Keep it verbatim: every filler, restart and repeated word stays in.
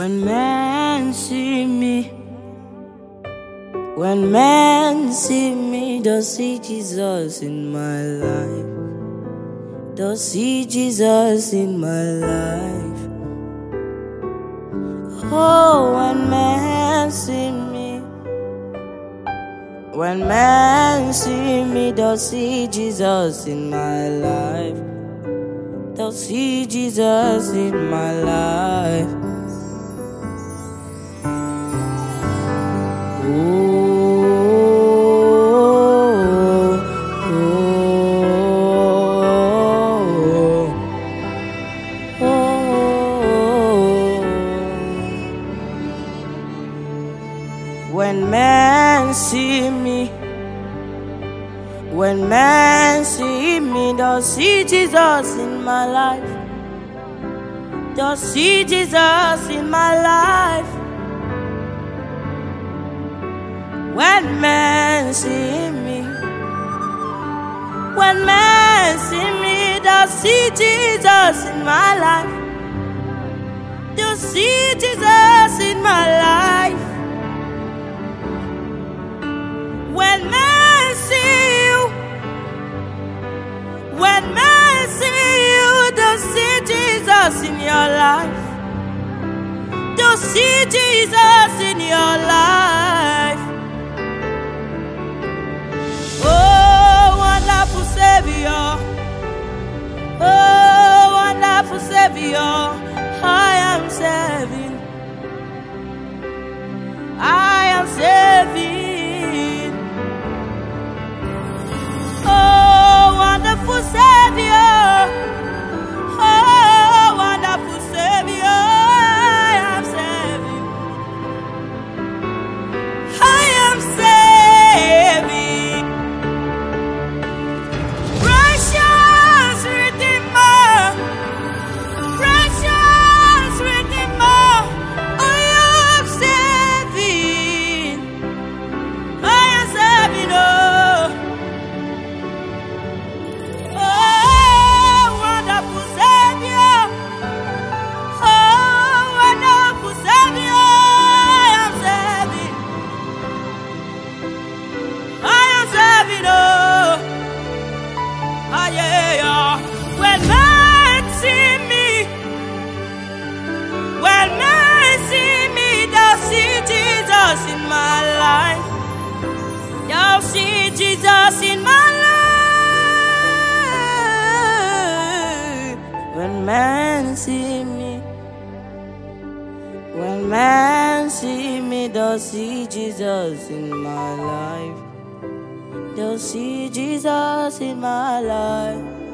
When men see me, when men see me, they'll see Jesus in my life. They'll see Jesus in my life. Oh, when men see me, when men see me, they'll see Jesus in my life. They'll see Jesus in my life. Oh, oh, oh, oh. When men see me, when men see me, they'll see Jesus in my life. They'll see Jesus in my life. When men see me, when men see me, they'll see Jesus in my life. They'll see Jesus in my life. When men see you, when men see you, they'll see Jesus in your life. They'll see Jesus in your life. Oh, wonderful Savior. Oh, wonderful Savior. I am saving. I am saving. Oh, wonderful Savior. Oh, wonderful Savior. I am saving. I am saving. Precious Redeemer. Precious Redeemer. I am saving. I am saving. Oh. When men see me, when men see me, they'll see Jesus in my life. They'll see Jesus in my life. When men see me, when men see me, they'll see Jesus in my life. They'll see Jesus in my life.